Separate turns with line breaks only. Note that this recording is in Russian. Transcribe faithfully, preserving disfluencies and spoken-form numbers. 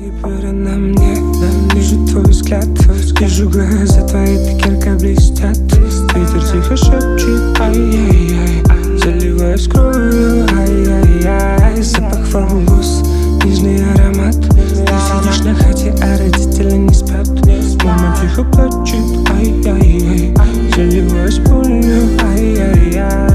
И перед на мне, да, вижу твой взгляд. Вижу глаза твои, так ярко блестят. Ветер тихо шепчет, ай-яй-яй. Заливаюсь кровью, ай-яй-яй. Запах волос, нежный аромат. Ты сидишь на хате, а родители не спят. Мама тихо плачет, ай-яй-яй. Заливаюсь болью, ай-яй-яй.